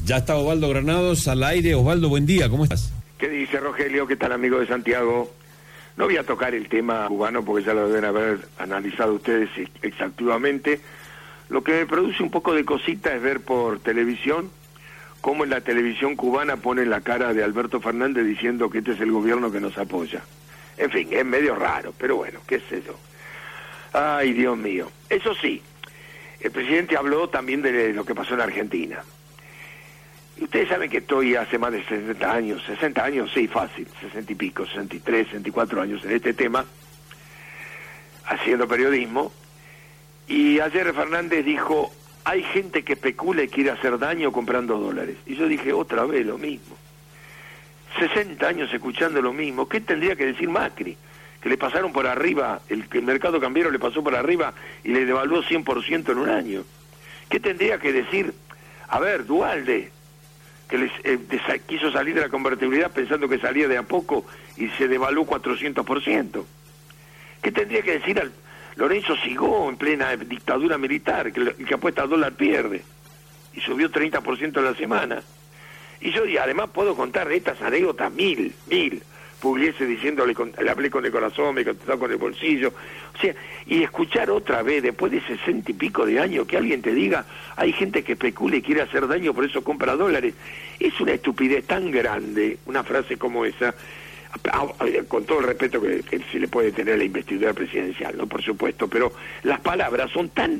Ya está Osvaldo Granados al aire. Osvaldo, buen día, ¿cómo estás? ¿Qué dice Rogelio? ¿Qué tal, amigo de Santiago? No voy a tocar el tema cubano porque ya lo deben haber analizado ustedes exhaustivamente. Lo que me produce un poco de cosita es ver por televisión cómo en la televisión cubana ponen la cara de Alberto Fernández diciendo que este es el gobierno que nos apoya. En fin, es medio raro, pero bueno, qué sé yo. Ay, Dios mío. Eso sí, el presidente habló también de lo que pasó en Argentina. Y ustedes saben que estoy hace más de 60 años, sí, fácil, 60 y pico, 63, 64 años en este tema, haciendo periodismo. Y ayer Fernández dijo, hay gente que especula y quiere hacer daño comprando dólares. Y yo dije, otra vez lo mismo. 60 años escuchando lo mismo. ¿Qué tendría que decir Macri? Que le pasaron por arriba, el mercado cambiario le pasó por arriba y le devaluó 100% en un año. ¿Qué tendría que decir, a ver, Duhalde, que quiso salir de la convertibilidad pensando que salía de a poco y se devaluó 400%? ¿Qué tendría que decir al Lorenzo Sigó en plena dictadura militar, que el que apuesta a dólar pierde, y subió 30% en la semana? Y yo además puedo contar estas anécdotas mil, Pugliese diciéndole, le hablé con el corazón, me contestó con el bolsillo, o sea, y escuchar otra vez, después de 60 y pico de años, que alguien te diga, hay gente que especula y quiere hacer daño, por eso compra dólares. Es una estupidez tan grande, una frase como esa, con todo el respeto que se le puede tener a la investidura presidencial, ¿no? Por supuesto, pero las palabras son tan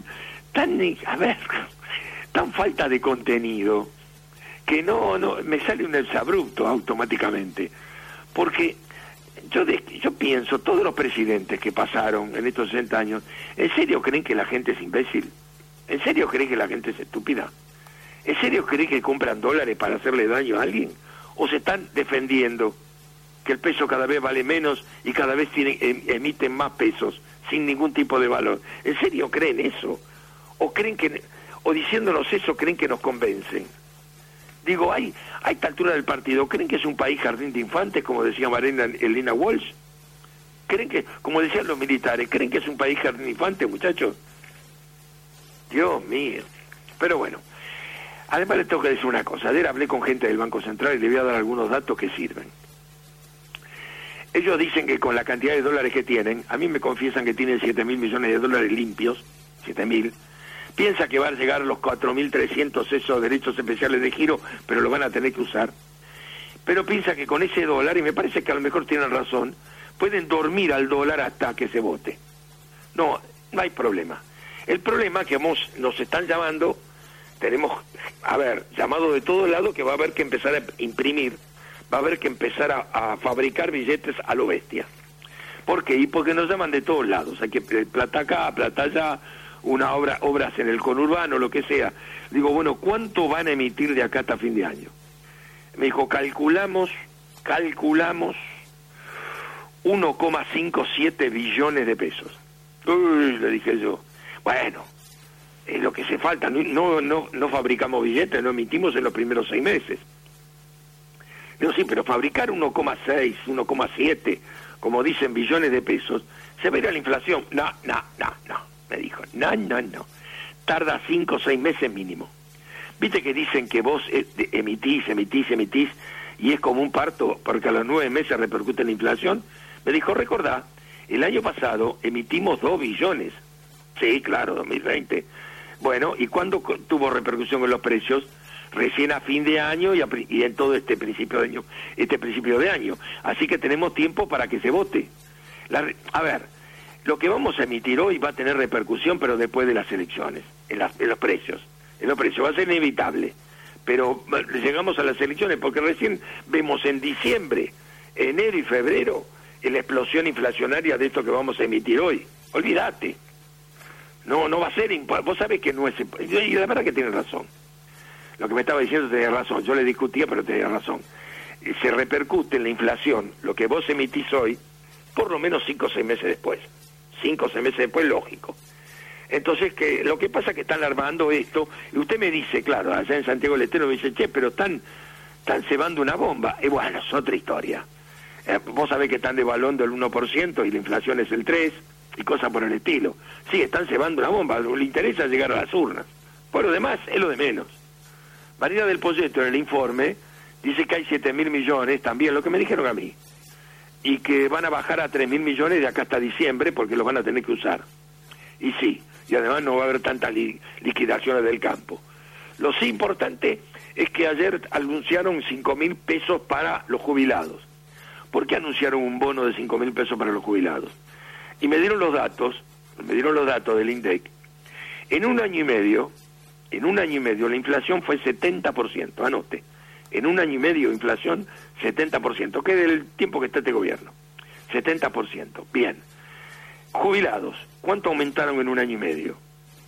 falta de contenido, que no me sale un exabrupto automáticamente, porque yo pienso, todos los presidentes que pasaron en estos 60 años, ¿en serio creen que la gente es imbécil? ¿En serio creen que la gente es estúpida? ¿En serio creen que compran dólares para hacerle daño a alguien? ¿O se están defendiendo que el peso cada vez vale menos y cada vez emiten más pesos sin ningún tipo de valor? ¿En serio creen eso? ¿O diciéndonos eso creen que nos convencen? Digo, a esta altura del partido, ¿creen que es un país jardín de infantes, como decía Marina Elena Walsh? ¿Creen que, como decían los militares, creen que es un país jardín de infantes, muchachos? Dios mío. Pero bueno, además les tengo que decir una cosa. Ayer hablé con gente del Banco Central y le voy a dar algunos datos que sirven. Ellos dicen que con la cantidad de dólares que tienen, a mí me confiesan que tienen 7.000 millones de dólares limpios, 7.000, piensa que va a llegar a los 4.300 esos derechos especiales de giro, pero lo van a tener que usar. Pero piensa que con ese dólar, y me parece que a lo mejor tienen razón, pueden dormir al dólar hasta que se vote. No hay problema. El problema es que nos están llamando, tenemos, llamado de todos lados, que va a haber que empezar a imprimir, va a haber que empezar a fabricar billetes a lo bestia. ¿Por qué? Y porque nos llaman de todos lados. Hay que plata acá, plata allá, obras en el conurbano, lo que sea. Digo, bueno, ¿cuánto van a emitir de acá hasta fin de año? Me dijo, calculamos 1,57 billones de pesos. Uy, le dije yo, bueno, es lo que se falta, no fabricamos billetes, no emitimos en los primeros 6 meses. Digo, sí, pero fabricar 1,6, 1,7, como dicen, billones de pesos, se verá la inflación. No, me dijo, no. Tarda 5 o 6 meses mínimo. Viste que dicen que vos emitís, y es como un parto, porque a los 9 meses repercute en la inflación. Me dijo, recordá, el año pasado emitimos 2 billones. Sí, claro, 2020. Bueno, ¿y cuándo tuvo repercusión en los precios? Recién a fin de año y en todo este principio de año. Así que tenemos tiempo para que se vote. Lo que vamos a emitir hoy va a tener repercusión, pero después de las elecciones, en los precios. Va a ser inevitable. Pero llegamos a las elecciones porque recién vemos en diciembre, enero y febrero la explosión inflacionaria de esto que vamos a emitir hoy. Olvídate. No va a ser... Vos sabés que no es... Y la verdad que tiene razón. Lo que me estaba diciendo tenía razón. Yo le discutía, pero tenía razón. Se repercute en la inflación lo que vos emitís hoy por lo menos 5 o 6 meses después. 5 o 6 meses después, lógico. Entonces, lo que pasa es que están armando esto, y usted me dice, claro, allá en Santiago del Estero me dice, che, pero están cebando una bomba. Y bueno, es otra historia. Vos sabés que están devaluando el 1% y la inflación es el 3%, y cosas por el estilo. Sí, están cebando una bomba, le interesa llegar a las urnas. Por lo demás, es lo de menos. Marina del Poyeto en el informe dice que hay 7.000 millones, también lo que me dijeron a mí, y que van a bajar a 3.000 millones de acá hasta diciembre porque los van a tener que usar. Y sí, y además no va a haber tantas liquidaciones del campo. Lo sí importante es que ayer anunciaron 5.000 pesos para los jubilados. ¿Por qué anunciaron un bono de 5.000 pesos para los jubilados? Y me dieron los datos del INDEC. En un año y medio la inflación fue 70%, anote. En un año y medio inflación 70%, que es del tiempo que está este gobierno. 70%, bien. Jubilados, ¿cuánto aumentaron en un año y medio?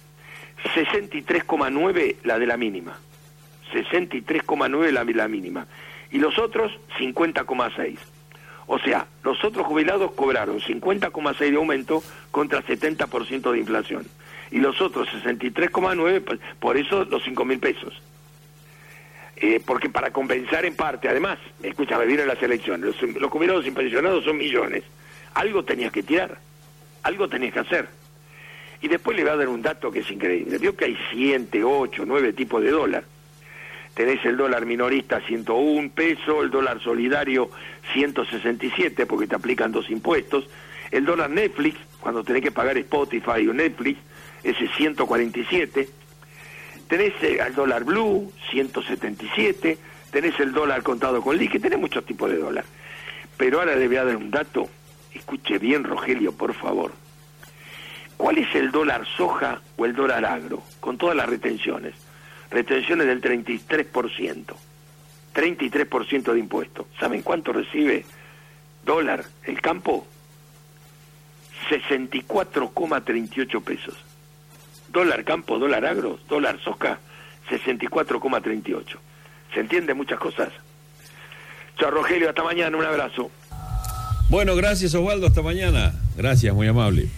63,9 la de la mínima. 63,9 la mínima. Y los otros 50,6. O sea, los otros jubilados cobraron 50,6 de aumento contra 70% de inflación. Y los otros 63,9, por eso los 5.000 pesos. Porque para compensar en parte, además, escúchame, vienen las elecciones, los jubilados sin pensionados son millones. Algo tenías que tirar, algo tenías que hacer. Y después le voy a dar un dato que es increíble. Vio que hay 7, 8, 9 tipos de dólar. Tenés el dólar minorista 101 pesos, el dólar solidario 167 porque te aplican 2 impuestos, el dólar Netflix, cuando tenés que pagar Spotify o Netflix, ese 147, tenés el dólar blue 177, tenés el dólar contado con liqui, tenés muchos tipos de dólar. Pero ahora le voy a dar un dato, escuche bien Rogelio, por favor. ¿Cuál es el dólar soja o el dólar agro? Con todas las retenciones. Retenciones del 33%. 33% de impuestos. ¿Saben cuánto recibe dólar el campo? 64,38 pesos. Dólar campo, dólar agro, dólar soja, 64,38. ¿Se entiende muchas cosas? Chao Rogelio, hasta mañana, un abrazo. Bueno, gracias Osvaldo, hasta mañana. Gracias, muy amable.